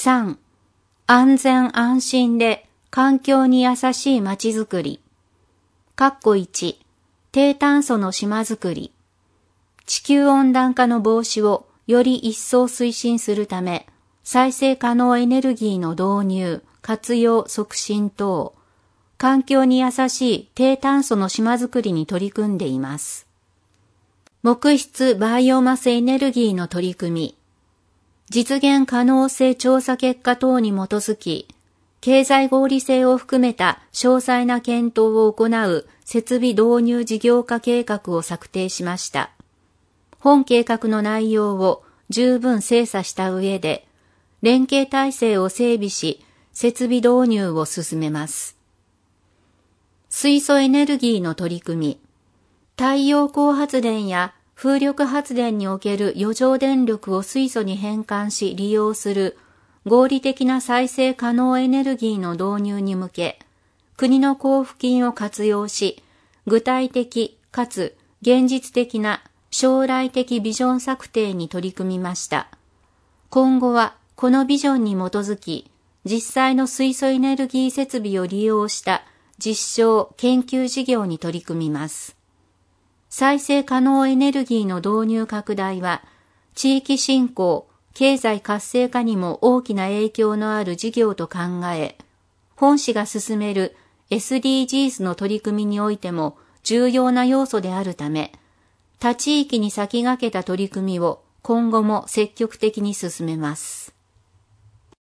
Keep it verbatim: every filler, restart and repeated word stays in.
さん、安全安心で環境に優しい街づくり。かっこいち、低炭素の島づくり。地球温暖化の防止をより一層推進するため、再生可能エネルギーの導入、活用促進等、環境に優しい低炭素の島づくりに取り組んでいます。木質バイオマスエネルギーの取り組み。実現可能性調査結果等に基づき、経済合理性を含めた詳細な検討を行う設備導入事業化計画を策定しました。本計画の内容を十分精査した上で、連携体制を整備し、設備導入を進めます。水素エネルギーの取り組み。太陽光発電や風力発電における余剰電力を水素に変換し利用する合理的な再生可能エネルギーの導入に向け、国の交付金を活用し、具体的かつ現実的な将来的ビジョン策定に取り組みました。今後はこのビジョンに基づき、実際の水素エネルギー設備を利用した実証研究事業に取り組みます。再生可能エネルギーの導入拡大は、地域振興、経済活性化にも大きな影響のある事業と考え、本市が進める エスディージーズ の取り組みにおいても重要な要素であるため、他地域に先駆けた取り組みを今後も積極的に進めます。